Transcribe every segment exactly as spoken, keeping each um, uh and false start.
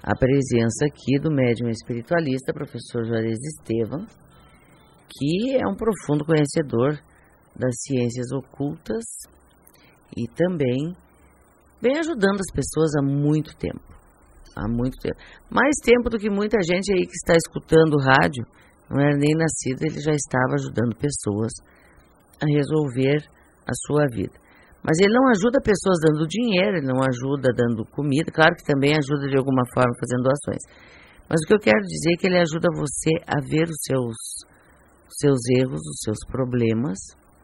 a presença aqui do médium espiritualista, professor Juarez Estevam, que é um profundo conhecedor das ciências ocultas e também vem ajudando as pessoas há muito tempo. Há muito tempo. Mais tempo do que muita gente aí que está escutando o rádio, não era nem nascido, ele já estava ajudando pessoas a resolver a sua vida. Mas ele não ajuda pessoas dando dinheiro, ele não ajuda dando comida, claro que também ajuda de alguma forma fazendo doações. Mas o que eu quero dizer é que ele ajuda você a ver os seus, os seus erros, os seus problemas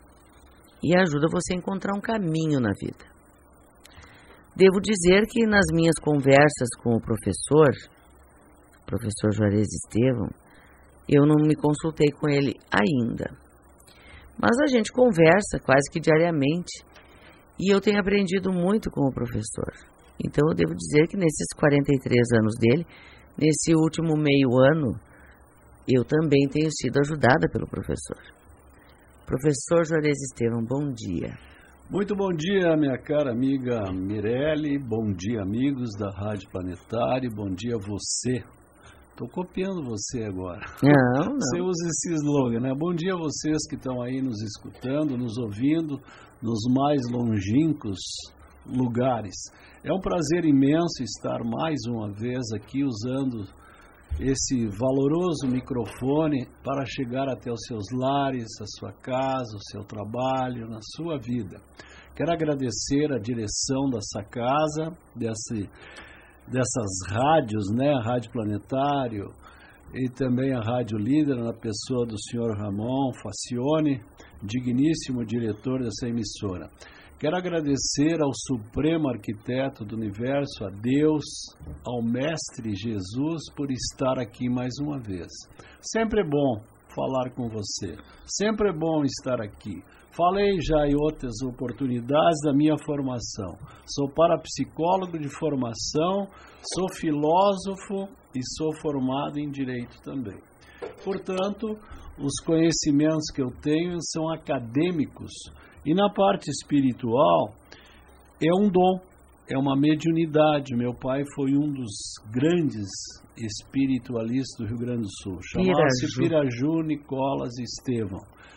e ajuda você a encontrar um caminho na vida. Devo dizer que nas minhas conversas com o professor, professor Juarez Estevam, eu não me consultei com ele ainda. Mas a gente conversa quase que diariamente e eu tenho aprendido muito com o professor. Então eu devo dizer que nesses quarenta e três anos dele, nesse último meio ano, eu também tenho sido ajudada pelo professor. Professor Juarez Estevam, bom dia. Muito bom dia, minha cara amiga Mirelle, bom dia, amigos da Rádio Planetário, bom dia você. Estou copiando você agora. Não, não. Você usa esse slogan, né? Bom dia a vocês que estão aí nos escutando, nos ouvindo, nos mais longínquos lugares. É um prazer imenso estar mais uma vez aqui usando esse valoroso microfone para chegar até os seus lares, a sua casa, o seu trabalho, na sua vida. Quero agradecer a direção dessa casa, desse, dessas rádios, né, a Rádio Planetário e também a Rádio Líder, na pessoa do senhor Ramon Facione, digníssimo diretor dessa emissora. Quero agradecer ao Supremo Arquiteto do Universo, a Deus, ao Mestre Jesus, por estar aqui mais uma vez. Sempre é bom falar com você, sempre é bom estar aqui. Falei já em outras oportunidades da minha formação. Sou parapsicólogo de formação, sou filósofo e sou formado em Direito também. Portanto, os conhecimentos que eu tenho são acadêmicos. E na parte espiritual, é um dom, é uma mediunidade. Meu pai foi um dos grandes espiritualistas do Rio Grande do Sul. Chamava-se Piraju Nicolas Estevam.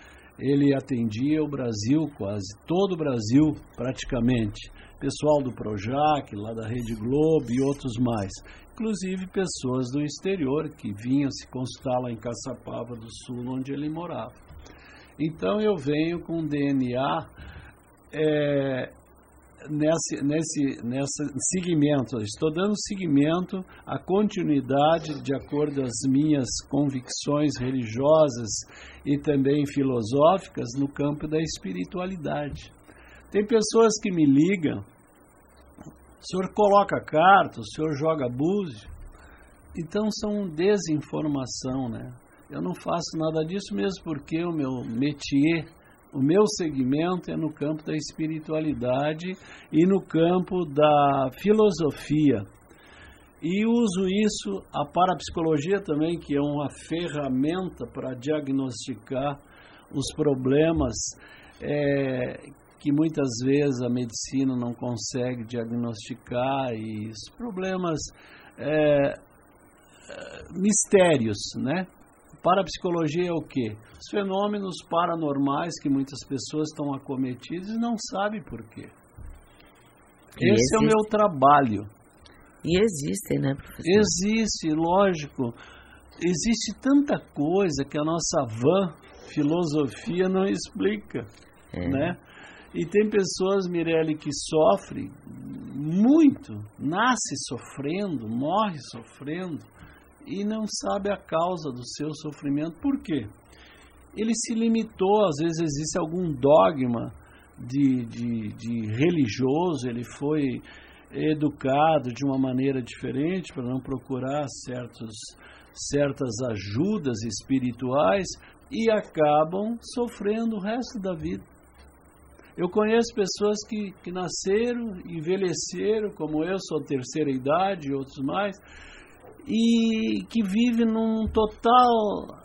Ele atendia o Brasil, quase todo o Brasil, praticamente. Pessoal do Projac, lá da Rede Globo e outros mais. Inclusive pessoas do exterior que vinham se consultar lá em Caçapava do Sul, onde ele morava. Então eu venho com D N A é, nesse, nesse, nesse segmento, estou dando seguimento à continuidade de acordo às minhas convicções religiosas e também filosóficas no campo da espiritualidade. Tem pessoas que me ligam, o senhor coloca carta, o senhor joga búzio, então são desinformação, né? Eu não faço nada disso mesmo porque o meu métier, o meu segmento é no campo da espiritualidade e no campo da filosofia. E uso isso, a parapsicologia também, que é uma ferramenta para diagnosticar os problemas é, que muitas vezes a medicina não consegue diagnosticar e os problemas, é, mistérios, né? Parapsicologia é o quê? Os fenômenos paranormais que muitas pessoas estão acometidas e não sabem por quê. Esse existe. É o meu trabalho. E existem, né, professor? Existe, lógico. Existe tanta coisa que a nossa vã filosofia não explica, é. né? E tem pessoas, Mirelle, que sofrem muito, nasce sofrendo, morre sofrendo, e não sabe a causa do seu sofrimento. Por quê? Ele se limitou, às vezes existe algum dogma de, de, de religioso, ele foi educado de uma maneira diferente para não procurar certos, certas ajudas espirituais e acabam sofrendo o resto da vida. Eu conheço pessoas que, que nasceram, envelheceram, como eu, sou terceira idade e outros mais, e que vive num total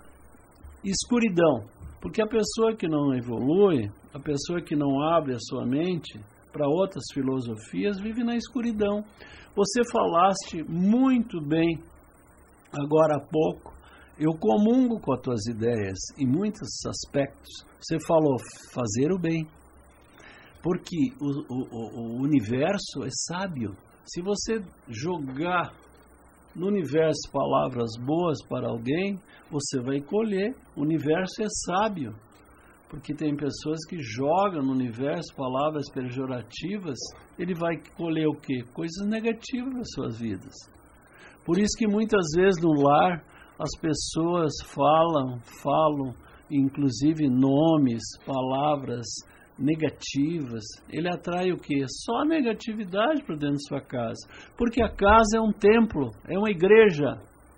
escuridão, porque a pessoa que não evolui, a pessoa que não abre a sua mente, para outras filosofias, vive na escuridão. Você falaste muito bem agora há pouco, eu comungo com as tuas ideias em muitos aspectos. Você falou fazer o bem, porque o, o, o universo é sábio. Se você jogar no universo palavras boas para alguém, você vai colher. O universo é sábio, porque tem pessoas que jogam no universo palavras pejorativas, ele vai colher o quê? Coisas negativas nas suas vidas. Por isso que muitas vezes no lar as pessoas falam, falam, inclusive nomes, palavras negativas. Ele atrai o quê? Só a negatividade para dentro de sua casa. Porque a casa é um templo, é uma igreja.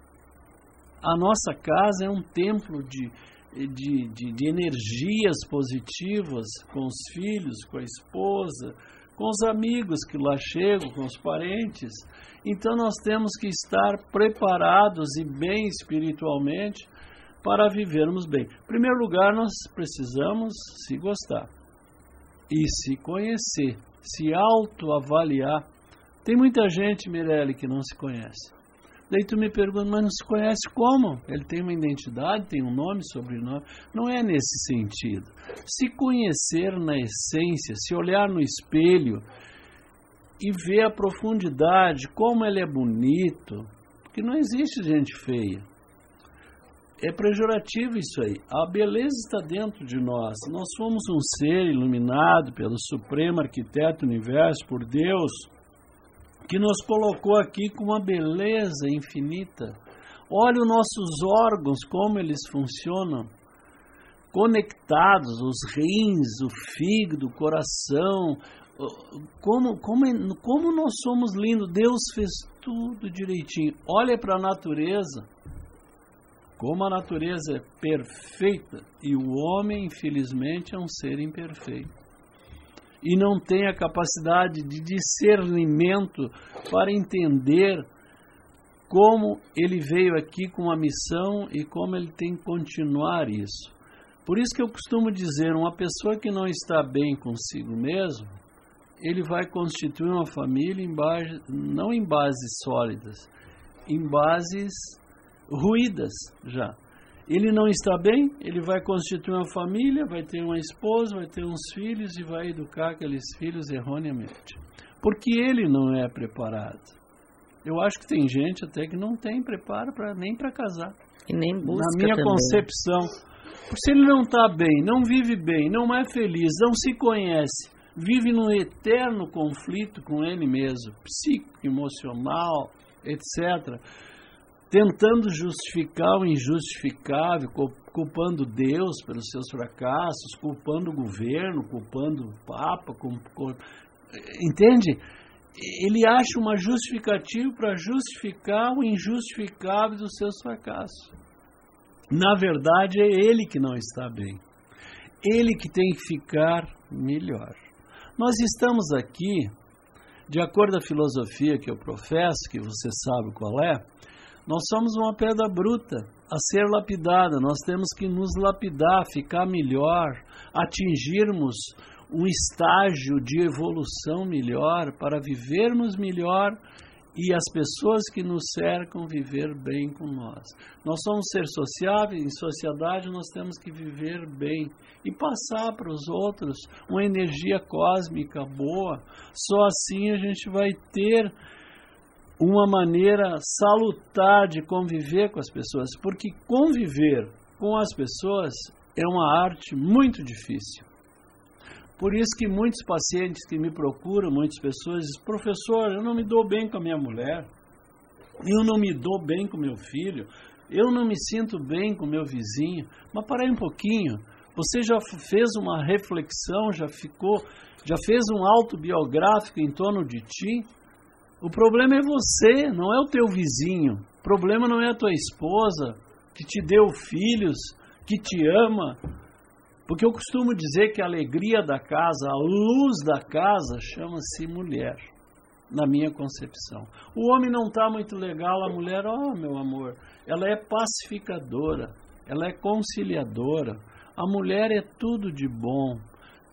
A nossa casa é um templo de, de, de, de energias positivas com os filhos, com a esposa, com os amigos que lá chegam, com os parentes. Então nós temos que estar preparados e bem espiritualmente para vivermos bem. Em primeiro lugar, nós precisamos se gostar e se conhecer, se autoavaliar. Tem muita gente, Mirelle, que não se conhece. Daí tu me pergunta, mas não se conhece como? Ele tem uma identidade, tem um nome, sobrenome. Não é nesse sentido. Se conhecer na essência, se olhar no espelho e ver a profundidade, como ele é bonito, porque não existe gente feia. É pejorativo isso aí. A beleza está dentro de nós. Nós somos um ser iluminado pelo Supremo Arquiteto do Universo, por Deus, que nos colocou aqui com uma beleza infinita. Olha os nossos órgãos, como eles funcionam, conectados, os rins, o fígado, o coração, como, como, como nós somos lindos. Deus fez tudo direitinho. Olha para a natureza, como a natureza é perfeita, e o homem, infelizmente, é um ser imperfeito. E não tem a capacidade de discernimento para entender como ele veio aqui com uma missão e como ele tem que continuar isso. Por isso que eu costumo dizer, uma pessoa que não está bem consigo mesmo, ele vai constituir uma família em base, não em bases sólidas, em bases ruídas já. Ele não está bem, ele vai constituir uma família, vai ter uma esposa, vai ter uns filhos e vai educar aqueles filhos erroneamente. Porque ele não é preparado. Eu acho que tem gente até que não tem preparo pra, nem para casar. E nem busca Na minha também. concepção. Porque se ele não está bem, não vive bem, não é feliz, não se conhece, vive num eterno conflito com ele mesmo, psíquico, emocional, etcétera, tentando justificar o injustificável, culpando Deus pelos seus fracassos, culpando o governo, culpando o Papa. Entende? Ele acha uma justificativa para justificar o injustificável dos seus fracassos. Na verdade, é ele que não está bem. Ele que tem que ficar melhor. Nós estamos aqui, de acordo com a filosofia que eu professo, que você sabe qual é, nós somos uma pedra bruta a ser lapidada. Nós temos que nos lapidar, ficar melhor, atingirmos um estágio de evolução melhor para vivermos melhor e as pessoas que nos cercam viver bem com nós. Nós somos seres sociáveis, em sociedade nós temos que viver bem e passar para os outros uma energia cósmica boa. Só assim a gente vai ter uma maneira salutar de conviver com as pessoas, porque conviver com as pessoas é uma arte muito difícil. Por isso que muitos pacientes que me procuram, muitas pessoas dizem, professor, eu não me dou bem com a minha mulher, eu não me dou bem com meu filho, eu não me sinto bem com meu vizinho. Mas para aí um pouquinho, você já fez uma reflexão, já ficou, já fez um autobiográfico em torno de ti? O problema é você, não é o teu vizinho. O problema não é a tua esposa, que te deu filhos, que te ama. Porque eu costumo dizer que a alegria da casa, a luz da casa, chama-se mulher, na minha concepção. O homem não está muito legal, a mulher, ó, oh, meu amor, ela é pacificadora, ela é conciliadora. A mulher é tudo de bom.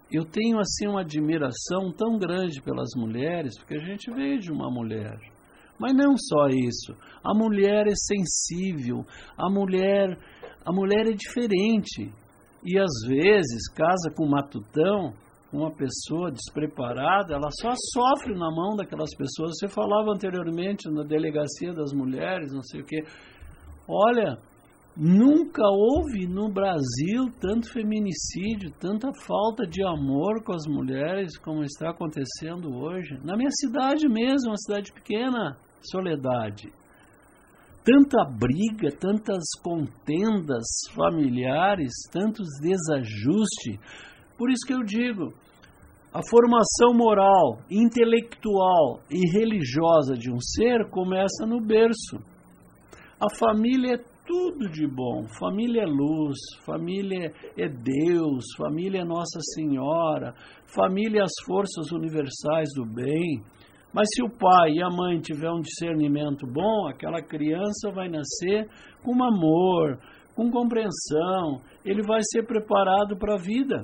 eu tenho assim uma admiração tão grande pelas mulheres, porque a gente veio de uma mulher. Mas não só isso. A mulher é sensível, a mulher, a mulher é diferente. E às vezes casa com um matutão, uma pessoa despreparada, ela só sofre na mão daquelas pessoas. Você falava anteriormente na delegacia das mulheres, não sei o quê. Olha, nunca houve no Brasil tanto feminicídio, tanta falta de amor com as mulheres como está acontecendo hoje. Na minha cidade mesmo, uma cidade pequena, Soledade. Tanta briga, tantas contendas familiares, tantos desajustes. Por isso que eu digo, a formação moral, intelectual e religiosa de um ser começa no berço. A família é tudo de bom. Família é luz, família é Deus, família é Nossa Senhora, família é as forças universais do bem. Mas se o pai e a mãe tiver um discernimento bom, aquela criança vai nascer com amor, com compreensão, ele vai ser preparado para a vida.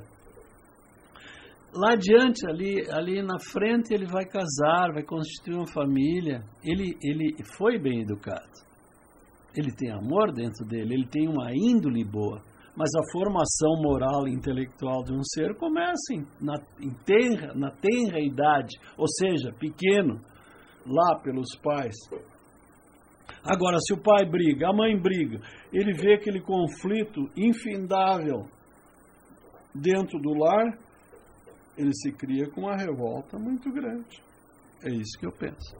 Lá adiante, ali, ali na frente, ele vai casar, vai constituir uma família. Ele, ele foi bem educado. Ele tem amor dentro dele, ele tem uma índole boa. Mas a formação moral e intelectual de um ser começa em, na, em tenra, na tenra idade, ou seja, pequeno, lá pelos pais. Agora, se o pai briga, a mãe briga, ele vê aquele conflito infindável dentro do lar, ele se cria com uma revolta muito grande. É isso que eu penso.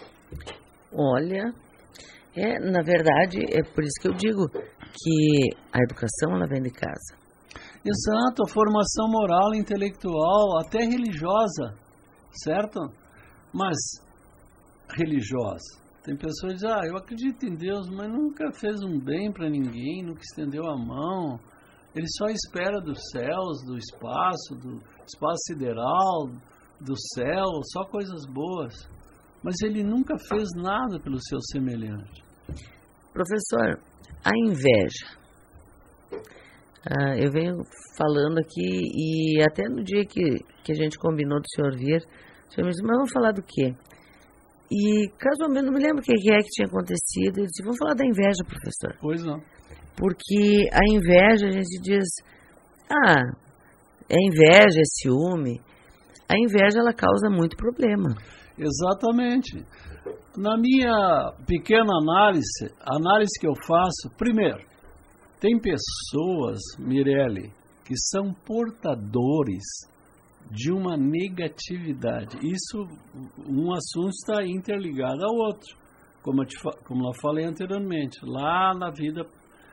Olha, é, na verdade, é por isso que eu digo que a educação, ela vem de casa. Exato, a formação moral, intelectual, até religiosa, certo? Mas religiosa. Tem pessoas que dizem, ah, eu acredito em Deus, mas nunca fez um bem para ninguém, nunca estendeu a mão. Ele só espera dos céus, do espaço, do espaço sideral, do céu, só coisas boas. Mas ele nunca fez nada pelo seu semelhante. Professor, a inveja. Ah, eu venho falando aqui e até no dia que, que a gente combinou do senhor vir, o senhor me disse, mas vamos falar do quê? E casualmente, não me lembro o que é que tinha acontecido. Eu disse, vamos falar da inveja, professor. Pois não. Porque a inveja, a gente diz, ah, é inveja, é ciúme. A inveja, ela causa muito problema. Exatamente. Na minha pequena análise, a análise que eu faço, primeiro, tem pessoas, Mirelle, que são portadores de uma negatividade. Isso, um assunto está interligado ao outro, como eu, te, como eu falei anteriormente, lá na vida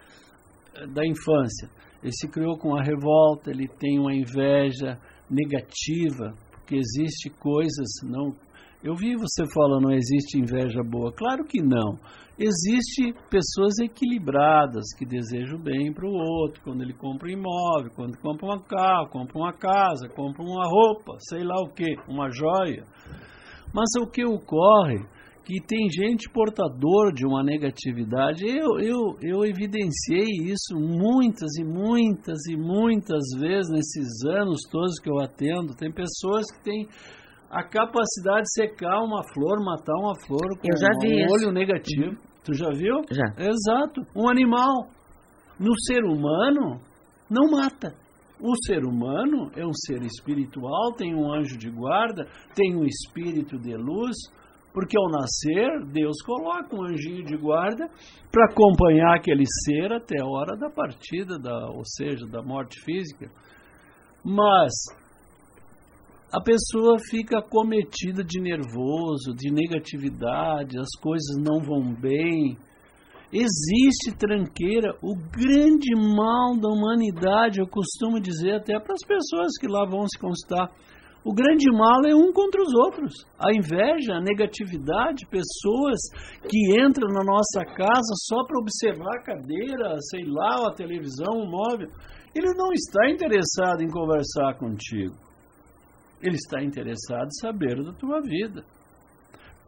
da infância. Ele se criou com a revolta, ele tem uma inveja negativa, porque existe coisas não... Eu vi você falando, não existe inveja boa. Claro que não. Existem pessoas equilibradas que desejam bem para o outro, quando ele compra um imóvel, quando compra um carro, compra uma casa, compra uma roupa, sei lá o que, uma joia. Mas o que ocorre que tem gente portadora de uma negatividade. Eu, eu, eu evidenciei isso muitas e muitas e muitas vezes nesses anos todos que eu atendo. Tem pessoas que têm a capacidade de secar uma flor, matar uma flor com um olho negativo. Tu já viu? Já. Exato. Um animal. No ser humano, não mata. O ser humano é um ser espiritual, tem um anjo de guarda, tem um espírito de luz, porque ao nascer, Deus coloca um anjinho de guarda para acompanhar aquele ser até a hora da partida, da, ou seja, da morte física. Mas a pessoa fica acometida de nervoso, de negatividade, as coisas não vão bem. Existe tranqueira, o grande mal da humanidade, eu costumo dizer até para as pessoas que lá vão se consultar, o grande mal é um contra os outros. A inveja, a negatividade, pessoas que entram na nossa casa só para observar a cadeira, sei lá, a televisão, o móvel. Ele não está interessado em conversar contigo. Ele está interessado em saber da tua vida.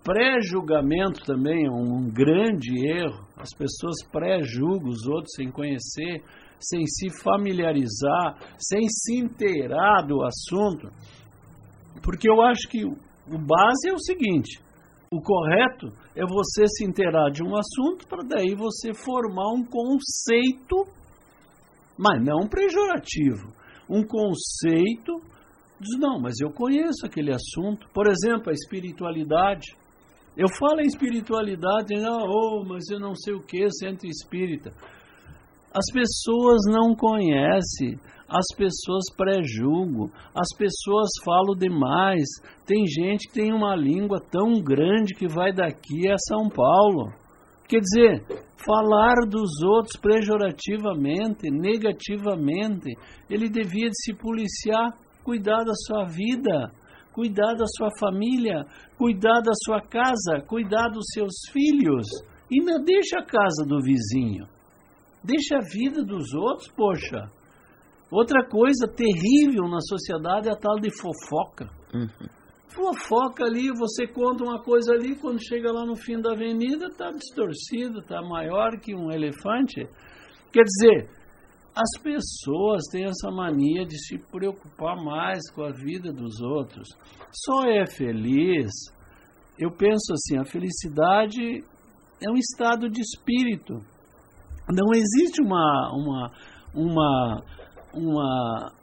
Pré-julgamento também é um grande erro. As pessoas pré-julgam os outros sem conhecer, sem se familiarizar, sem se inteirar do assunto. Porque eu acho que o base é o seguinte: o correto é você se inteirar de um assunto para daí você formar um conceito, mas não pejorativo. Um conceito, diz, não, mas eu conheço aquele assunto. Por exemplo, a espiritualidade. Eu falo em espiritualidade, não, oh, mas eu não sei o que, centro espírita. As pessoas não conhecem, as pessoas pré-julgam, as pessoas falam demais. Tem gente que tem uma língua tão grande que vai daqui a São Paulo. Quer dizer, falar dos outros pejorativamente, negativamente, ele devia de se policiar, cuidar da sua vida, cuidar da sua família, cuidar da sua casa, cuidar dos seus filhos. E não deixa a casa do vizinho. Deixa a vida dos outros, poxa. Outra coisa terrível na sociedade é a tal de fofoca. Uhum. Fofoca ali, você conta uma coisa ali, quando chega lá no fim da avenida, está distorcido, está maior que um elefante. Quer dizer, as pessoas têm essa mania de se preocupar mais com a vida dos outros. Só é feliz, eu penso assim, a felicidade é um estado de espírito. Não existe uma, uma, uma, uma,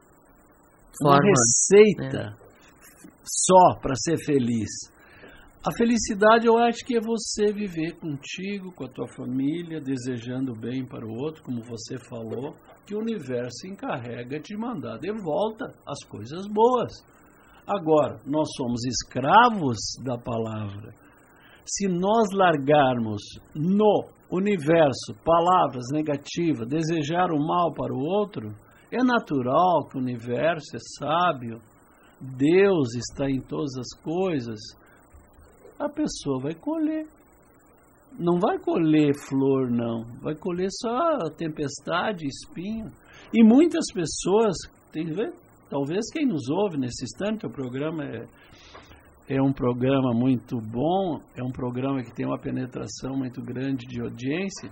uma receita é. só para ser feliz. A felicidade eu acho que é você viver contigo, com a tua família, desejando bem para o outro, como você falou, que o universo se encarrega de mandar de volta as coisas boas. Agora, nós somos escravos da palavra. Se nós largarmos no universo palavras negativas, desejar o mal para o outro, é natural que o universo é sábio, Deus está em todas as coisas, a pessoa vai colher. Não vai colher flor, não. Vai colher só tempestade, espinho. E muitas pessoas, tem que ver, talvez quem nos ouve nesse instante, o programa é, é um programa muito bom, é um programa que tem uma penetração muito grande de audiência.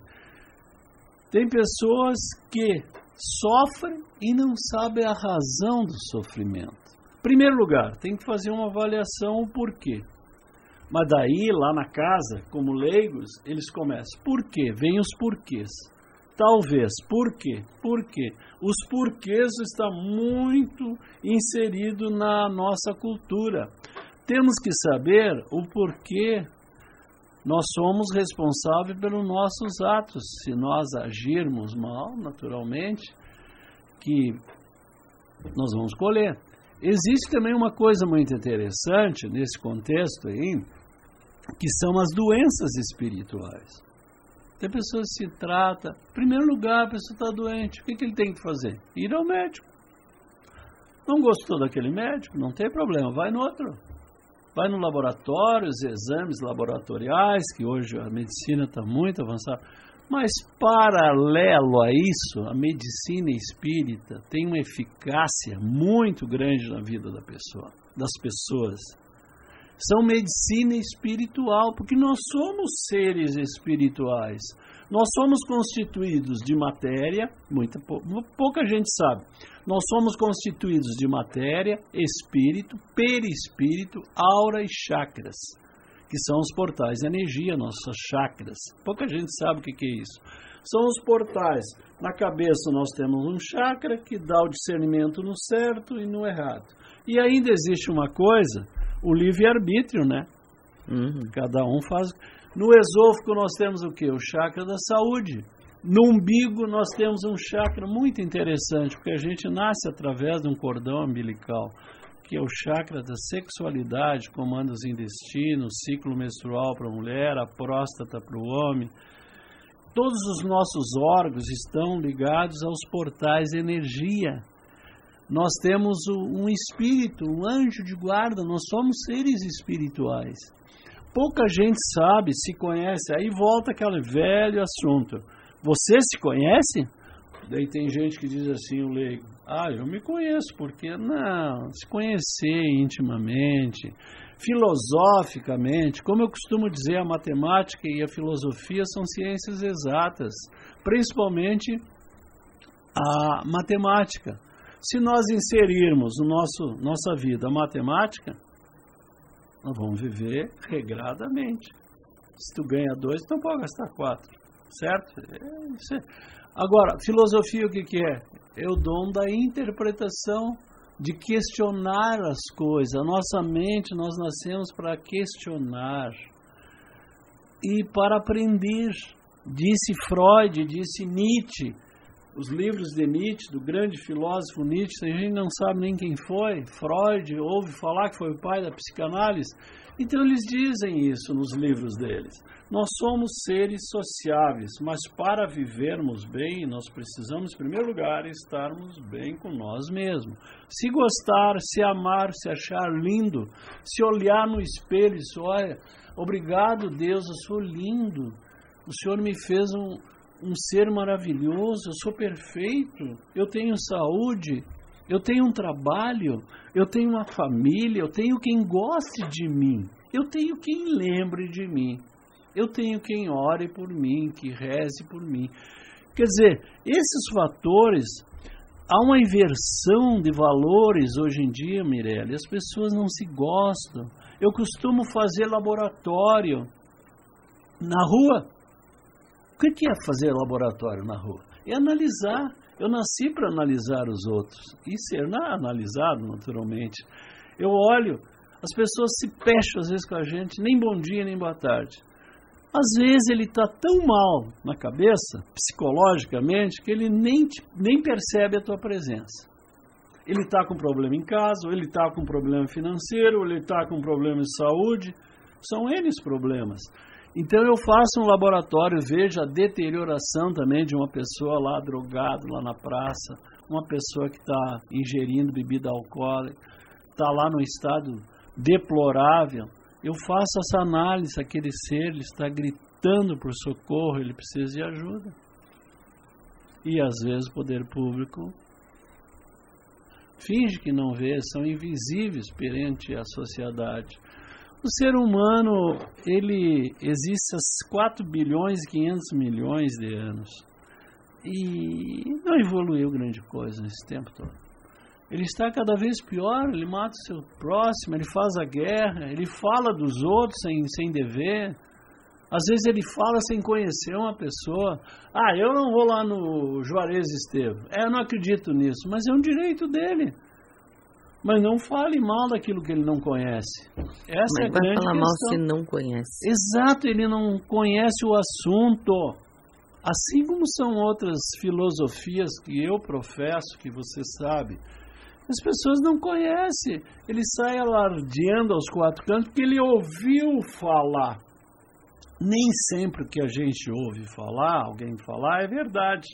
Tem pessoas que sofrem e não sabem a razão do sofrimento. Em primeiro lugar, tem que fazer uma avaliação o porquê. Mas daí, lá na casa, como leigos, eles começam. Por quê? Vem os porquês. Talvez. Por quê? Por quê? Os porquês estão muito inseridos na nossa cultura. Temos que saber o porquê nós somos responsáveis pelos nossos atos. Se nós agirmos mal, naturalmente, que nós vamos colher. Existe também uma coisa muito interessante nesse contexto aí, que são as doenças espirituais. Tem pessoas que se tratam, em primeiro lugar, a pessoa está doente, o que, que ele tem que fazer? Ir ao médico. Não gostou daquele médico? Não tem problema, vai no outro. Vai no laboratório, os exames laboratoriais, que hoje a medicina está muito avançada. Mas, paralelo a isso, a medicina espírita tem uma eficácia muito grande na vida da pessoa, das pessoas. São medicina espiritual, porque nós somos seres espirituais. Nós somos constituídos de matéria, muita, pouca gente sabe. Nós somos constituídos de matéria, espírito, perispírito, aura e chakras, que são os portais de energia, nossas chakras. Pouca gente sabe o que é isso. São os portais. Na cabeça nós temos um chakra que dá o discernimento no certo e no errado. E ainda existe uma coisa, o livre-arbítrio, né? Uhum. Cada um faz. No esôfago nós temos o quê? O chakra da saúde. No umbigo nós temos um chakra muito interessante, porque a gente nasce através de um cordão umbilical, que é o chakra da sexualidade, comanda os intestinos, ciclo menstrual para a mulher, a próstata para o homem. Todos os nossos órgãos estão ligados aos portais de energia. Nós temos um espírito, um anjo de guarda, nós somos seres espirituais. Pouca gente sabe, se conhece, aí volta aquele velho assunto. Você se conhece? Daí tem gente que diz assim, o leigo, ah, eu me conheço, porque não, se conhecer intimamente, filosoficamente, como eu costumo dizer, a matemática e a filosofia são ciências exatas, principalmente a matemática. Se nós inserirmos no nosso nossa vida a matemática, nós vamos viver regradamente. Se tu ganha dois, então pode gastar quatro, certo? É, isso é. Agora, filosofia o que, que é? É o dom da interpretação, de questionar as coisas. A nossa mente, nós nascemos para questionar e para aprender. Disse Freud, disse Nietzsche, os livros de Nietzsche, do grande filósofo Nietzsche, a gente não sabe nem quem foi. Freud, ouve falar que foi o pai da psicanálise. Então eles dizem isso nos livros deles. Nós somos seres sociáveis, mas para vivermos bem, nós precisamos, em primeiro lugar, estarmos bem com nós mesmos. Se gostar, se amar, se achar lindo, se olhar no espelho e dizer, olha, obrigado Deus, eu sou lindo, o Senhor me fez um, um ser maravilhoso, eu sou perfeito, eu tenho saúde, eu tenho um trabalho, eu tenho uma família, eu tenho quem goste de mim, eu tenho quem lembre de mim. Eu tenho quem ore por mim, que reze por mim. Quer dizer, esses fatores, há uma inversão de valores hoje em dia, Mirelle. As pessoas não se gostam. Eu costumo fazer laboratório na rua. O que é fazer laboratório na rua? É analisar. Eu nasci para analisar os outros e ser analisado, naturalmente. Eu olho, as pessoas se pecham às vezes com a gente, nem bom dia, nem boa tarde. Às vezes ele está tão mal na cabeça, psicologicamente, que ele nem, te, nem percebe a tua presença. Ele está com problema em casa, ou ele está com problema financeiro, ou ele está com problema de saúde. São eles problemas. Então eu faço um laboratório, vejo a deterioração também de uma pessoa lá drogada, lá na praça, uma pessoa que está ingerindo bebida alcoólica, está lá no estado deplorável. Eu faço essa análise, aquele ser, ele está gritando por socorro, ele precisa de ajuda. E às vezes o poder público finge que não vê, são invisíveis perante a sociedade. O ser humano, ele existe há quatro bilhões e quinhentos milhões de anos. E não evoluiu grande coisa nesse tempo todo. Ele está cada vez pior, ele mata o seu próximo, ele faz a guerra, ele fala dos outros sem, sem dever. Às vezes ele fala sem conhecer uma pessoa. Ah, eu não vou lá no Juarez Estevam. É, eu não acredito nisso, mas é um direito dele. Mas não fale mal daquilo que ele não conhece. Essa mas é a grande questão. Vai falar mal se não conhece. Exato, ele não conhece o assunto. Assim como são outras filosofias que eu professo, que você sabe. As pessoas não conhecem. Ele sai alardeando aos quatro cantos porque ele ouviu falar. Nem sempre o que a gente ouve falar, alguém falar, é verdade.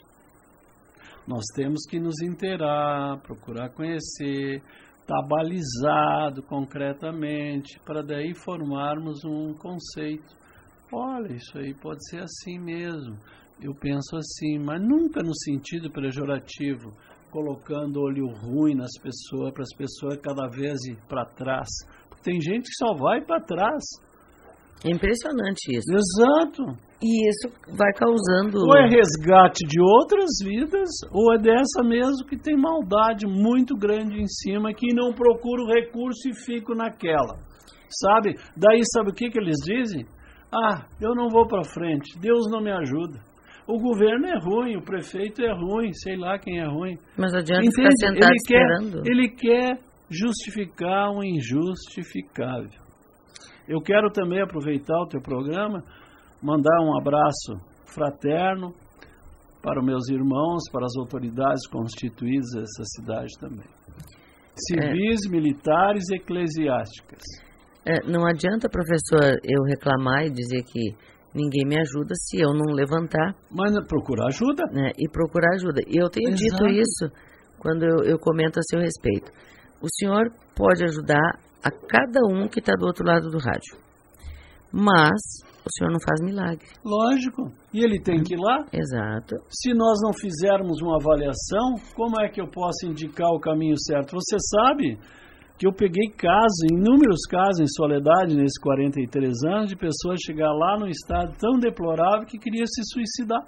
Nós temos que nos inteirar, procurar conhecer, estar balizado concretamente, para daí formarmos um conceito. Olha, isso aí pode ser assim mesmo. Eu penso assim, mas nunca no sentido pejorativo, colocando olho ruim nas pessoas, para as pessoas cada vez ir para trás. Porque tem gente que só vai para trás. É impressionante isso. Exato. E isso vai causando... Ou é resgate de outras vidas, ou é dessa mesmo que tem maldade muito grande em cima, que não procura o recurso e fica naquela. Sabe? Daí sabe o que, que eles dizem? Ah, eu não vou para frente, Deus não me ajuda. O governo é ruim, o prefeito é ruim, sei lá quem é ruim. Mas adianta ficar sentado ele esperando. Quer, ele quer justificar o injustificável. Eu quero também aproveitar o teu programa, mandar um abraço fraterno para os meus irmãos, para as autoridades constituídas dessa cidade também. Civis, é. militares e eclesiásticas. É, não adianta, professor, eu reclamar e dizer que ninguém me ajuda se eu não levantar. Mas procurar ajuda. Né, e procurar ajuda. E eu tenho Exato. dito isso quando eu, eu comento a seu respeito. O senhor pode ajudar a cada um que está do outro lado do rádio. Mas o senhor não faz milagre. Lógico. E ele tem que ir lá? Exato. Se nós não fizermos uma avaliação, como é que eu posso indicar o caminho certo? Você sabe, que eu peguei casos, inúmeros casos em Soledade, nesses quarenta e três anos, de pessoas chegar lá num estado tão deplorável que queria se suicidar.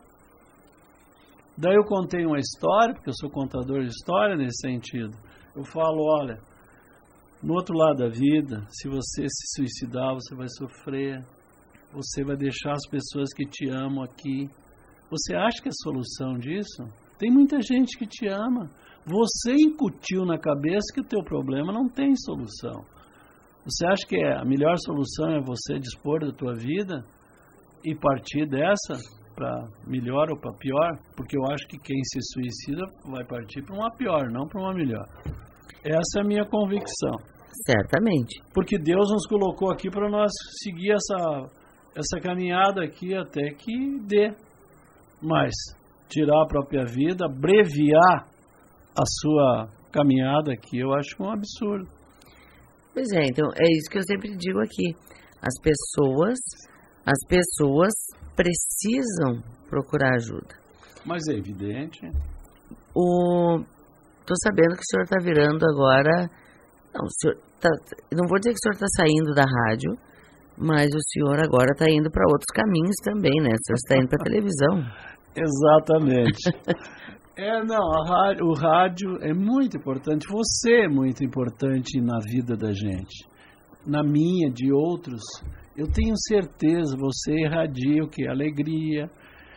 Daí eu contei uma história, porque eu sou contador de história nesse sentido. Eu falo, olha, no outro lado da vida, se você se suicidar, você vai sofrer, você vai deixar as pessoas que te amam aqui. Você acha que é solução disso? Tem muita gente que te ama. Você incutiu na cabeça que o teu problema não tem solução. Você acha que a melhor solução é você dispor da tua vida e partir dessa para melhor ou para pior? Porque eu acho que quem se suicida vai partir para uma pior, não para uma melhor. Essa é a minha convicção. Certamente. Porque Deus nos colocou aqui para nós seguir essa, essa caminhada aqui até que dê. Mas tirar a própria vida, abreviar a sua caminhada aqui, eu acho um absurdo. Pois é, então é isso que eu sempre digo aqui. As pessoas, as pessoas precisam procurar ajuda. Mas é evidente. O, tô sabendo que o senhor está virando agora. Não, o senhor tá, não vou dizer que o senhor está saindo da rádio, mas o senhor agora está indo para outros caminhos também, né? O senhor está indo para a televisão. Exatamente. É, não, a rádio, o rádio é muito importante, você é muito importante na vida da gente, na minha, de outros. Eu tenho certeza, você irradia o que? Alegria,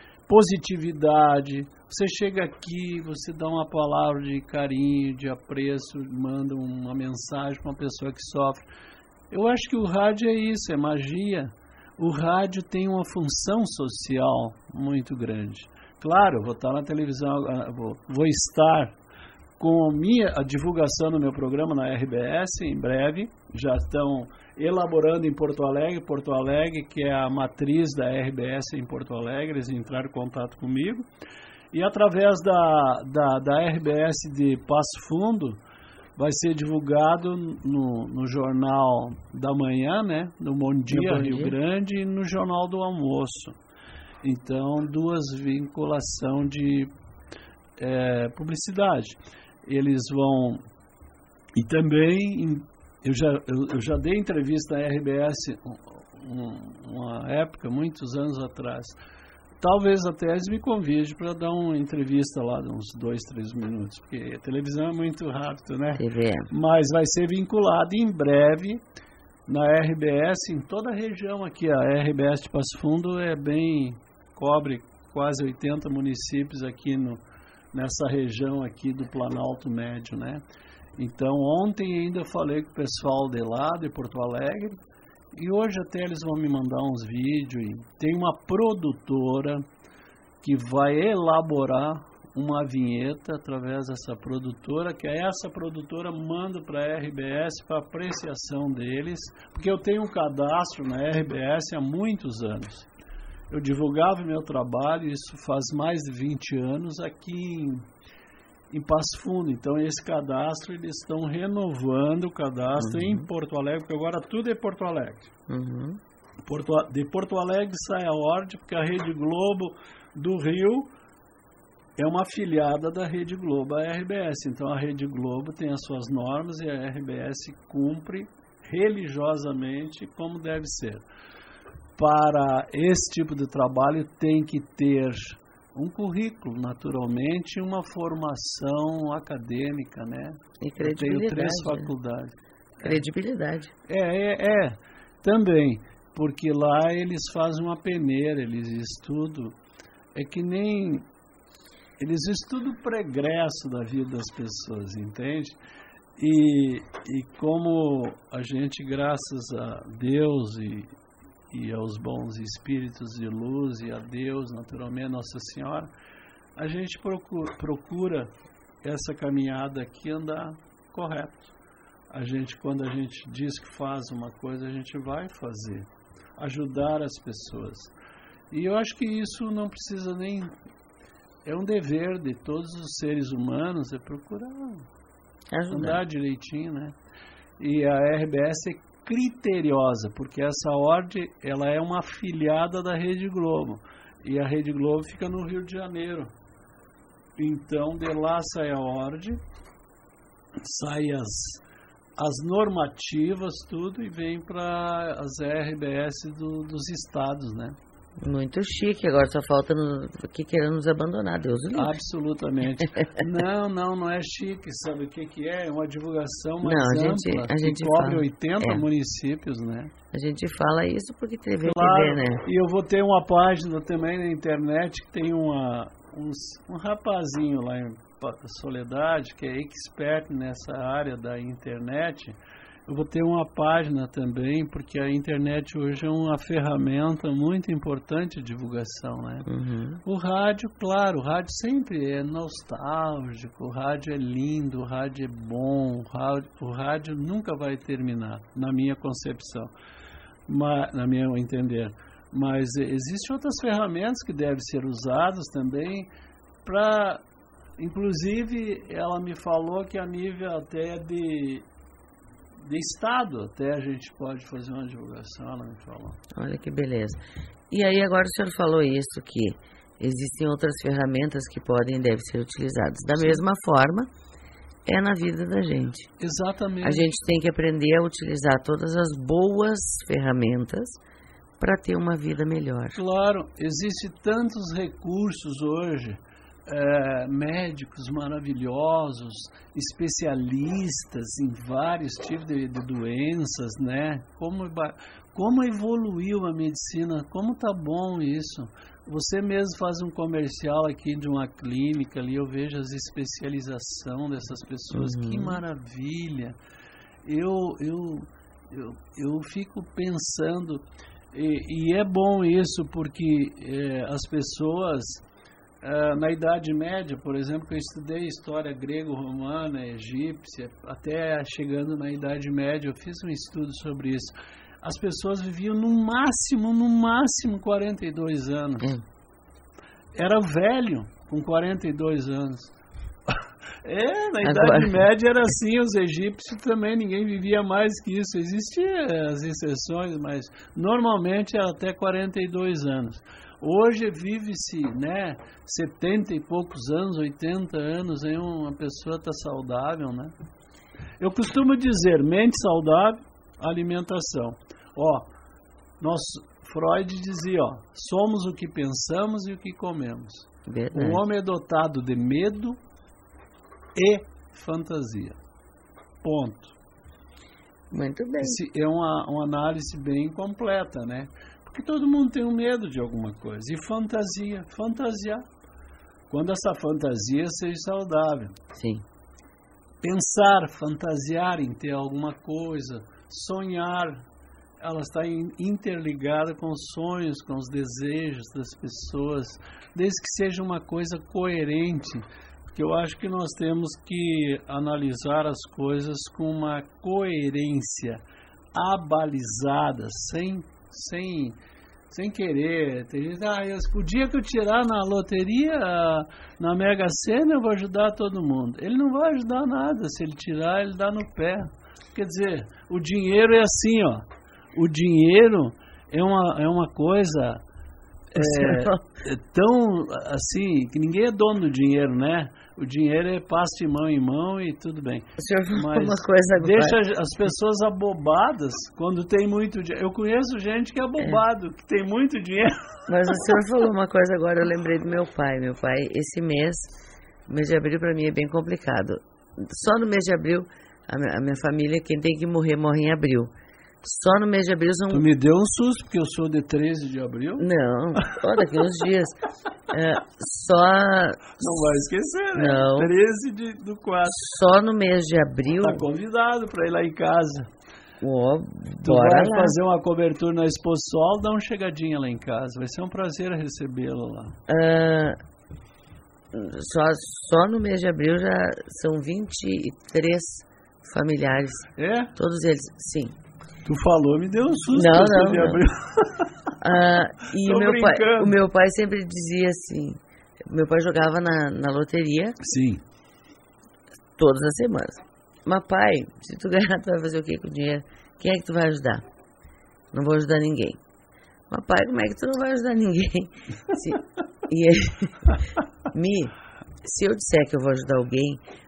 positividade. Você chega aqui, você dá uma palavra de carinho, de apreço, manda uma mensagem para uma pessoa que sofre. Eu acho que o rádio é isso, é magia. O rádio tem uma função social muito grande. Claro, eu vou estar na televisão, vou, vou estar com a, minha, a divulgação do meu programa na R B S em breve. Já estão elaborando em Porto Alegre, Porto Alegre, que é a matriz da R B S em Porto Alegre, eles entraram em contato comigo. E através da, da, da R B S de Passo Fundo, vai ser divulgado no, no Jornal da Manhã, né? No Bom Dia, Bom Rio Dia. Grande, e no Jornal do Almoço. Então, duas vinculação de é, publicidade. Eles vão... E também, eu já, eu, eu já dei entrevista na R B S um, uma época, muitos anos atrás. Talvez até eles me convidem para dar uma entrevista lá de uns dois, três minutos, porque a televisão é muito rápido, né? T V E. Mas vai ser vinculado em breve na R B S, em toda a região aqui. A R B S de Passo Fundo é bem, cobre quase oitenta municípios aqui no, nessa região aqui do Planalto Médio, né? Então, ontem ainda falei com o pessoal de lá, de Porto Alegre, e hoje até eles vão me mandar uns vídeos. E tem uma produtora que vai elaborar uma vinheta através dessa produtora, que essa produtora manda para a R B S para apreciação deles, porque eu tenho um cadastro na R B S há muitos anos. Eu divulgava meu trabalho, isso faz mais de vinte anos, aqui em, em Passo Fundo. Então, esse cadastro, eles estão renovando o cadastro uhum. em Porto Alegre, porque agora tudo é Porto Alegre. Uhum. Porto, de Porto Alegre sai a ordem, porque a Rede Globo do Rio é uma afiliada da Rede Globo, a R B S. Então, a Rede Globo tem as suas normas e a R B S cumpre religiosamente como deve ser. Para esse tipo de trabalho tem que ter um currículo, naturalmente, uma formação acadêmica, né? E credibilidade. Eu tenho três faculdades. Credibilidade. É, é, é, também, porque lá eles fazem uma peneira, eles estudam, é que nem, eles estudam o pregresso da vida das pessoas, entende? E, e como a gente, graças a Deus e e aos bons espíritos de luz e a Deus, naturalmente, Nossa Senhora, a gente procura, procura essa caminhada aqui andar correto. A gente, quando a gente diz que faz uma coisa, a gente vai fazer, ajudar as pessoas. E eu acho que isso não precisa nem... É um dever de todos os seres humanos, é procurar ajudar. Andar direitinho, né? E a R B S é criteriosa, porque essa ordem, ela é uma afiliada da Rede Globo, e a Rede Globo fica no Rio de Janeiro. Então, de lá sai a ordem, sai as, as normativas, tudo, e vem para as R B S do, dos estados, né? Muito chique, agora só falta no, que querendo nos abandonar, Deus o livre. Absolutamente. não, não, não é chique, sabe o que, que é? É uma divulgação mais não, a ampla, gente, a que gente cobre fala, oitenta é. municípios, né? A gente fala isso porque teve claro, que ver, né? E eu vou ter uma página também na internet que tem uma, um, um rapazinho lá em Soledade, que é expert nessa área da internet. Eu vou ter uma página também, porque a internet hoje é uma ferramenta muito importante de divulgação, né? Uhum. O rádio, claro, o rádio sempre é nostálgico, o rádio é lindo, o rádio é bom, o rádio, o rádio nunca vai terminar, na minha concepção, mas, na minha entender. Mas existem outras ferramentas que devem ser usadas também para... Inclusive, ela me falou que a nível até de... de estado, até a gente pode fazer uma divulgação, ela me falou. Olha que beleza. E aí agora o senhor falou isso, que existem outras ferramentas que podem e devem ser utilizadas. Da Sim. mesma forma, é na vida da gente. Exatamente. A gente tem que aprender a utilizar todas as boas ferramentas para ter uma vida melhor. Claro, existem tantos recursos hoje, É, médicos maravilhosos, especialistas em vários tipos de, de doenças, né? Como, como evoluiu a medicina, como tá bom isso. Você mesmo faz um comercial aqui de uma clínica ali, eu vejo as especialização dessas pessoas, uhum. Que maravilha. Eu, eu, eu, eu fico pensando, e, e é bom isso porque é, as pessoas... Uh, na Idade Média, por exemplo, que eu estudei história grego-romana, egípcia, até chegando na Idade Média, eu fiz um estudo sobre isso. As pessoas viviam no máximo, no máximo quarenta e dois anos. Hum. Era velho com quarenta e dois anos. É, na Idade Agora... Média era assim, os egípcios também, ninguém vivia mais que isso. Existiam as exceções, mas normalmente era até quarenta e dois anos. Hoje vive-se, né, setenta e poucos anos, oitenta anos, aí uma pessoa está saudável, né? Eu costumo dizer, mente saudável, alimentação. Ó, nós, Freud dizia, ó, somos o que pensamos e o que comemos. Verdade. O homem é dotado de medo e fantasia. Ponto. Muito bem. Esse é uma, uma análise bem completa, né? Porque todo mundo tem um medo de alguma coisa. E fantasia, fantasiar. Quando essa fantasia seja saudável. Sim. Pensar, fantasiar em ter alguma coisa, sonhar, ela está interligada com os sonhos, com os desejos das pessoas, desde que seja uma coisa coerente. Porque eu acho que nós temos que analisar as coisas com uma coerência abalizada, sem sem, sem querer. Tem gente, ah, o dia que eu tirar na loteria, na Mega Sena, eu vou ajudar todo mundo. Ele não vai ajudar nada. Se ele tirar, ele dá no pé. Quer dizer, o dinheiro é assim, ó. O dinheiro é uma, é uma coisa é, é tão assim, que ninguém é dono do dinheiro, né? O dinheiro é passo de mão em mão e tudo bem. O senhor falou Mas uma coisa agora. Deixa as pessoas abobadas quando tem muito dinheiro. Eu conheço gente que é abobado, é. que tem muito dinheiro. Mas o senhor falou uma coisa agora, eu lembrei do meu pai. Meu pai, esse mês, o mês de abril para mim é bem complicado. Só no mês de abril, a minha, a minha família, quem tem que morrer, morre em abril. Só no mês de abril são... Tu me deu um susto, porque eu sou de treze de abril? Não, ó, daqui uns dias. É, só... Não vai esquecer, né? Não. treze de, do quatro. Só no mês de abril... Tá convidado para ir lá em casa. Ó, tu vai lá. Fazer uma cobertura na Expo Sol, dá uma chegadinha lá em casa. Vai ser um prazer recebê-lo lá. Ah, só, só no mês de abril já são vinte e três familiares. É? Todos eles, sim. Tu falou, me deu um susto. Não, não, de não. abril. Ah, e o meu, pai, o meu pai sempre dizia assim, meu pai jogava na, na loteria. Sim. Todas as semanas. Mas pai, se tu ganhar, tu vai fazer o que com o dinheiro? Quem é que tu vai ajudar? Não vou ajudar ninguém. Mas pai, como é que tu não vai ajudar ninguém? Se, e aí, Mi, se eu disser que eu vou ajudar alguém,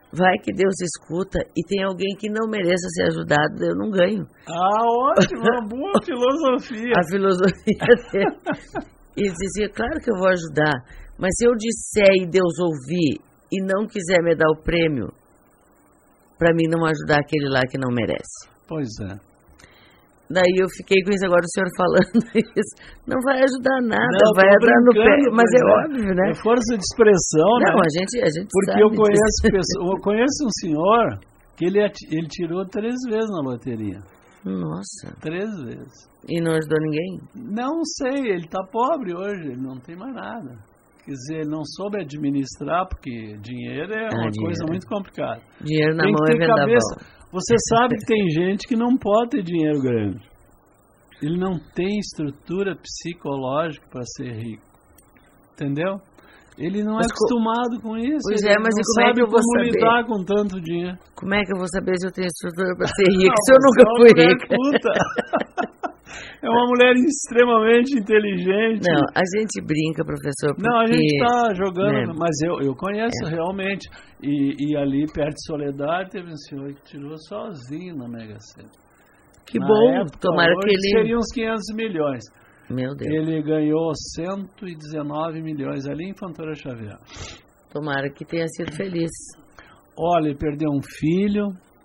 Vai que Deus escuta e tem alguém que não mereça ser ajudado, eu não ganho. Ah, ótimo, uma boa filosofia. A filosofia dele. E ele dizia, claro que eu vou ajudar, mas se eu disser e Deus ouvir e não quiser me dar o prêmio, para mim não ajudar aquele lá que não merece. Pois é. Daí eu fiquei com isso agora, o senhor falando isso. Não vai ajudar nada, não, vai dar no pé, mas é, é óbvio, né? É força de expressão, não, né? Não, a gente, a gente Porque sabe eu conheço, pessoa, eu conheço um senhor que ele, ele tirou três vezes na loteria. Nossa. Três vezes. E não ajudou ninguém? Não sei, ele está pobre hoje, ele não tem mais nada. Quer dizer, ele não soube administrar, porque dinheiro é uma ah, dinheiro. coisa muito complicada. Dinheiro na tem mão que ter é cabeça. Você sabe que tem gente que não pode ter dinheiro grande. Ele não tem estrutura psicológica para ser rico. Entendeu? Ele não mas é acostumado com isso. Pois é, mas não e como sabe é que eu vou como saber? lidar com tanto dinheiro. Como é que eu vou saber se eu tenho estrutura para ser rico? Se eu nunca fui rica. Puta. É uma mulher extremamente inteligente. Não, a gente brinca, professor, porque... Não, a gente está jogando, né? mas eu, eu conheço é. realmente. E, e ali, perto de Soledade, teve um senhor que tirou sozinho na Mega Sena. Que na bom, época, tomara hoje que ele... seriam uns quinhentos milhões. Meu Deus. Ele ganhou cento e dezenove milhões ali em Fontoura Xavier. Tomara que tenha sido feliz. Olha, ele perdeu um filho...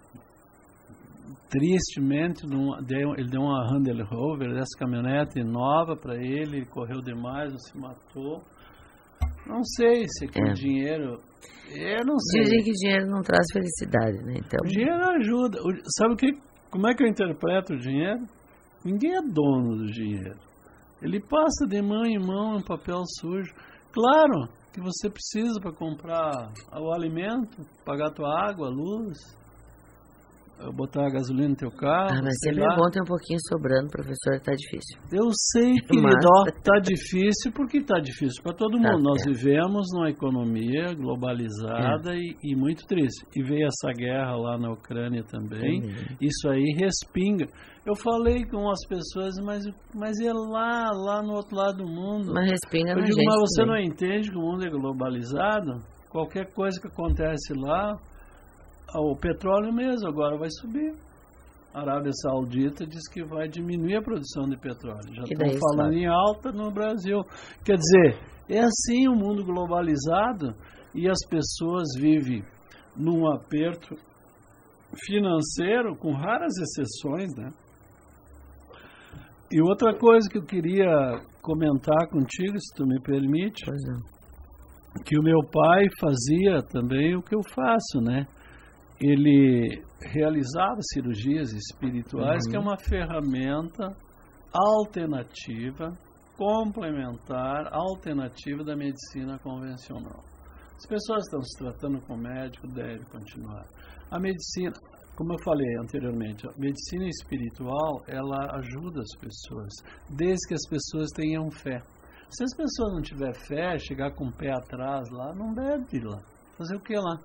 Tristemente, ele deu uma Land Rover, essa caminhonete nova para ele, ele correu demais, não se matou. Não sei se aquele é. dinheiro... Eu não sei. Dizem que dinheiro não traz felicidade, né? Então... O dinheiro ajuda. O, sabe o que, como é que eu interpreto o dinheiro? Ninguém é dono do dinheiro. Ele passa de mão em mão em papel sujo. Claro que você precisa para comprar o alimento, pagar tua água, luz... botar a gasolina no teu carro. Ah, mas sempre lá. É bom ter um pouquinho sobrando, professor, tá difícil. Eu sei que mas... tá difícil, porque tá difícil para todo mundo. Tá, Nós é. vivemos numa economia globalizada é. e, e muito triste. E veio essa guerra lá na Ucrânia também. Uhum. Isso aí respinga. Eu falei com as pessoas, mas, mas é lá, lá no outro lado do mundo. Mas respinga Eu na digo, gente mas você também. não entende que o mundo é globalizado? Qualquer coisa que acontece lá... O petróleo mesmo agora vai subir. A Arábia Saudita diz que vai diminuir a produção de petróleo. Já estão falando sabe? em alta no Brasil. Quer dizer, é assim o mundo globalizado e as pessoas vivem num aperto financeiro, com raras exceções, né? E outra coisa que eu queria comentar contigo, se tu me permite, pois é. que o meu pai fazia também o que eu faço, né? Ele realizava cirurgias espirituais, uhum. que é uma ferramenta alternativa, complementar, alternativa da medicina convencional. As pessoas estão se tratando com médico, deve continuar. A medicina, como eu falei anteriormente, a medicina espiritual, ela ajuda as pessoas, desde que as pessoas tenham fé. Se as pessoas não tiverem fé, chegar com o pé atrás lá, não deve ir lá. Fazer o que lá?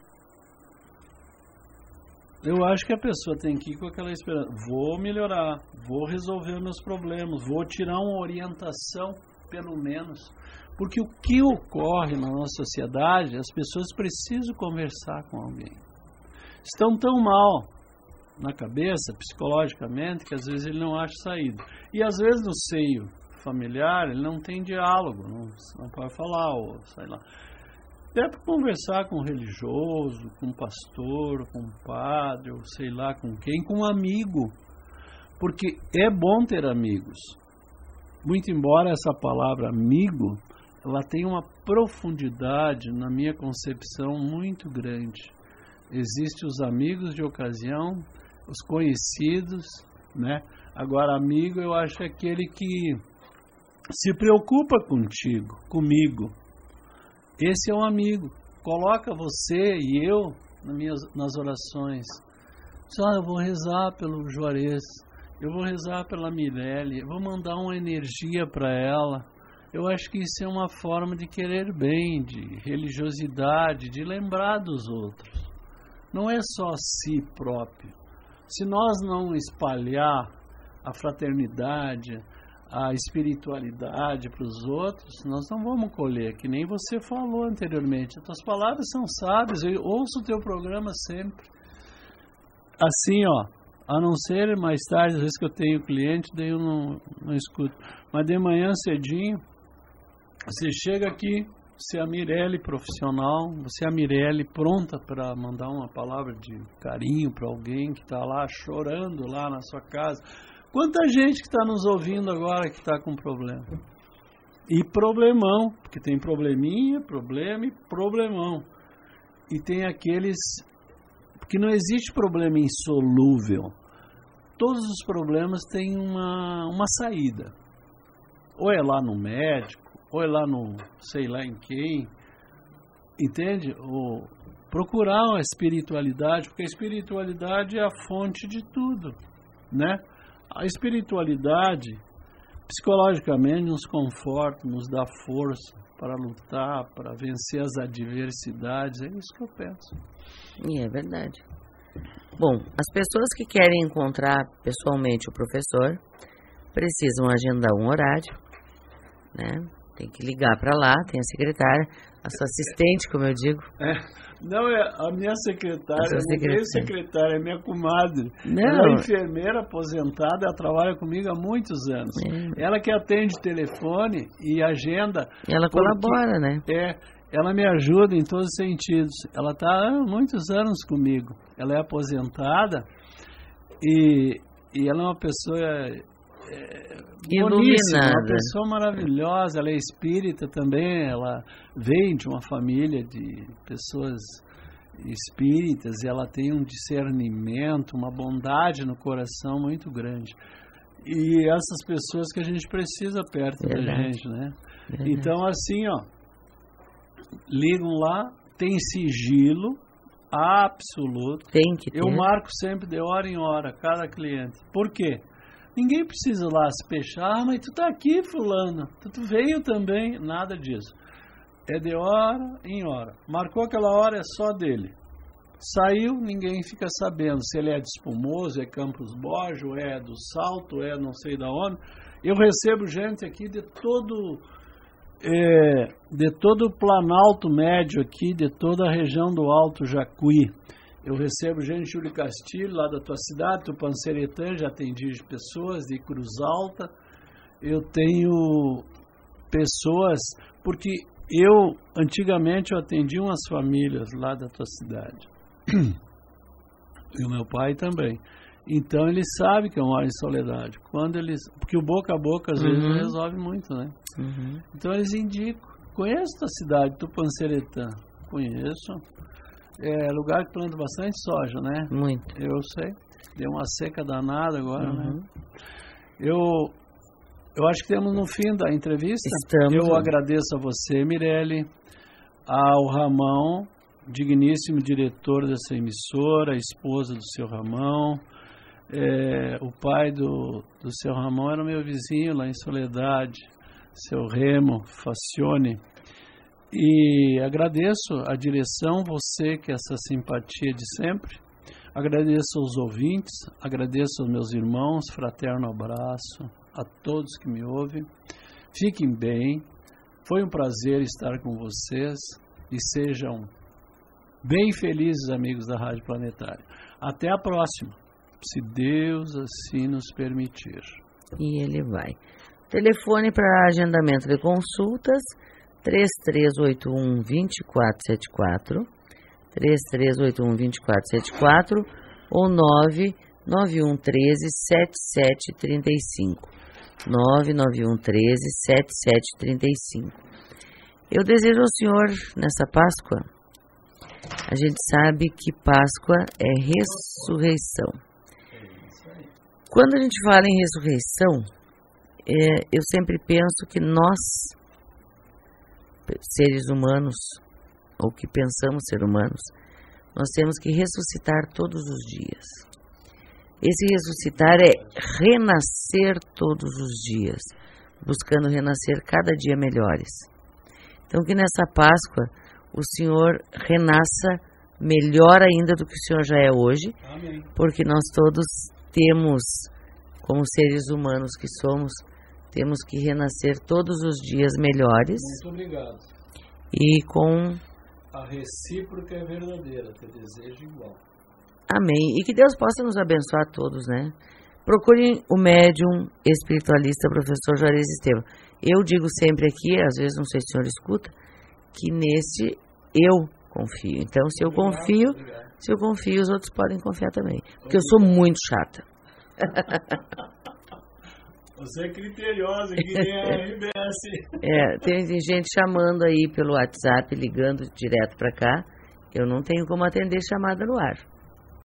Eu acho que a pessoa tem que ir com aquela esperança. Vou melhorar, vou resolver meus problemas, vou tirar uma orientação, pelo menos. Porque o que ocorre na nossa sociedade, as pessoas precisam conversar com alguém. Estão tão mal na cabeça, psicologicamente, que às vezes ele não acha saída. E às vezes no seio familiar, ele não tem diálogo, não, não pode falar, ou sei lá. Até para conversar com um religioso, com um pastor, com um padre, ou sei lá com quem, com um amigo. Porque é bom ter amigos. Muito embora essa palavra amigo, ela tenha uma profundidade, na minha concepção, muito grande. Existem os amigos de ocasião, os conhecidos, né? Agora, amigo, eu acho aquele que se preocupa contigo, comigo. Esse é um amigo. Coloca você e eu nas, minhas, nas orações. Ah, eu vou rezar pelo Juarez, eu vou rezar pela Mirelle, eu vou mandar uma energia para ela. Eu acho que isso é uma forma de querer bem, de religiosidade, de lembrar dos outros. Não é só si próprio. Se nós não espalhar a fraternidade, a espiritualidade para os outros, nós não vamos colher, que nem você falou anteriormente. As tuas palavras são sábias, eu ouço o teu programa sempre. Assim, ó, a não ser mais tarde, às vezes que eu tenho cliente, daí eu não, não escuto. Mas de manhã cedinho, você chega aqui, você é a Mirelle profissional, você é a Mirelle pronta para mandar uma palavra de carinho para alguém que está lá chorando lá na sua casa. Quanta gente que está nos ouvindo agora que está com problema. E problemão, porque tem probleminha, problema e problemão. E tem aqueles... Porque não existe problema insolúvel. Todos os problemas têm uma, uma saída. Ou é lá no médico, ou é lá no sei lá em quem. Entende? Ou procurar a espiritualidade, porque a espiritualidade é a fonte de tudo, né? A espiritualidade, psicologicamente, nos conforta, nos dá força para lutar, para vencer as adversidades. É isso que eu penso. E é verdade. Bom, as pessoas que querem encontrar pessoalmente o professor precisam agendar um horário, né? Tem que ligar para lá, tem a secretária, a sua assistente, como eu digo. É, não, é a minha secretária, a não é secretária, é minha comadre. Não. Ela é enfermeira aposentada, ela trabalha comigo há muitos anos. É. Ela que atende telefone e agenda. Ela colabora, né? É, ela me ajuda em todos os sentidos. Ela está há muitos anos comigo. Ela é aposentada e, e ela é uma pessoa... É, boníssima, uma pessoa maravilhosa, ela é espírita também, ela vem de uma família de pessoas espíritas e ela tem um discernimento, uma bondade no coração muito grande. E essas pessoas que a gente precisa perto Verdade. da gente, né? Verdade. Então, assim, ó, ligam lá, tem sigilo absoluto. Tem que ter. Eu marco sempre de hora em hora cada cliente. Por quê? Ninguém precisa lá se fechar, ah, mas tu tá aqui, fulano, tu, tu veio também, nada disso. É de hora em hora. Marcou aquela hora, é só dele. Saiu, ninguém fica sabendo se ele é de Espumoso, é Campos Borges, é do Salto, é não sei da onde. Eu recebo gente aqui de todo, é, de todo o Planalto Médio aqui, de toda a região do Alto Jacuí. Eu recebo gente de Júlio Castilho, lá da tua cidade, Tupanciretã, já atendi pessoas de Cruz Alta. Eu tenho pessoas, porque eu, antigamente, eu atendi umas famílias lá da tua cidade. E o meu pai também. Então, ele sabe que eu moro em Soledade. Quando eles, porque o boca a boca, às uhum. vezes, não resolve muito, né? Uhum. Então, eles indicam. Conheço a tua cidade, Tupanciretã? Conheço. É lugar que planta bastante soja, né? Muito. Eu sei. Deu uma seca danada agora, uhum. né? Eu, eu acho que estamos no fim da entrevista. Estamos. Eu agradeço a você, Mirelle, ao Ramão, digníssimo diretor dessa emissora, a esposa do seu Ramão. É, o pai do, do seu Ramão era meu vizinho lá em Soledade, seu Remo Facione. E agradeço a direção, você que é essa simpatia de sempre. Agradeço aos ouvintes, agradeço aos meus irmãos, fraterno abraço a todos que me ouvem. Fiquem bem, foi um prazer estar com vocês e sejam bem felizes, amigos da Rádio Planetária. Até a próxima, se Deus assim nos permitir. E ele vai. Telefone para agendamento de consultas, três três oito um, dois quatro sete quatro, três três oito um, dois quatro sete quatro ou nove nove um um três, sete sete três cinco, nove nove um um três, sete sete três cinco. Eu desejo ao senhor, nessa Páscoa, a gente sabe que Páscoa é ressurreição. Quando a gente fala em ressurreição, é, eu sempre penso que nós, seres humanos, ou que pensamos ser humanos, nós temos que ressuscitar todos os dias. Esse ressuscitar é renascer todos os dias, buscando renascer cada dia melhores. Então que nessa Páscoa o Senhor renasça melhor ainda do que o Senhor já é hoje. Amém. Porque nós todos temos, como seres humanos que somos, Temos que renascer todos os dias melhores. Muito obrigado. E com... A recíproca é verdadeira, ter desejo igual. Amém. E que Deus possa nos abençoar a todos, né? Procurem o médium espiritualista professor Juarez Estevam. Eu digo sempre aqui, às vezes não sei se o senhor escuta, que nesse eu confio. Então, se eu obrigado, confio, obrigado. se eu confio, os outros podem confiar também. Porque obrigado. Eu sou muito chata. Você é criteriosa, que nem a R B S. É, tem gente chamando aí pelo WhatsApp, ligando direto para cá. Eu não tenho como atender chamada no ar.